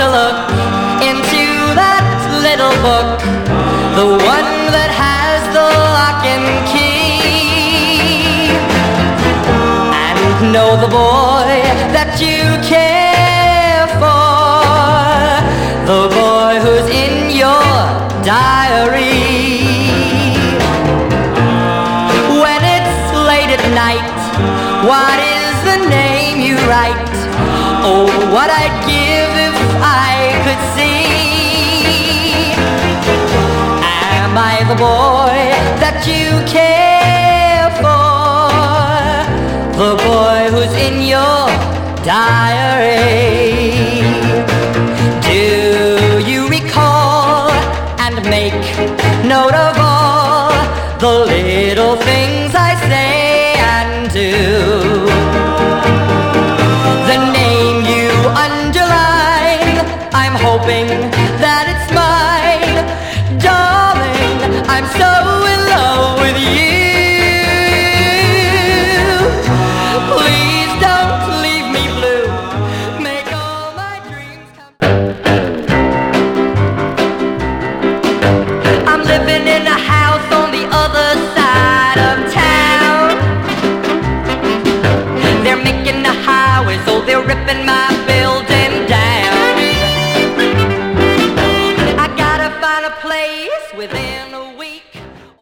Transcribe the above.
to look into that little book, the one that has the lock and key, and know the boy that you care for, the boy who's in your diary. When it's late at night, what is the name you write? Oh, what I'd give if I could see. Am I the boy that you care for? The boy who's in your diary?